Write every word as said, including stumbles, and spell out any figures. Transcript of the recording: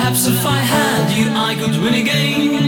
Perhaps if I had you, I could win again.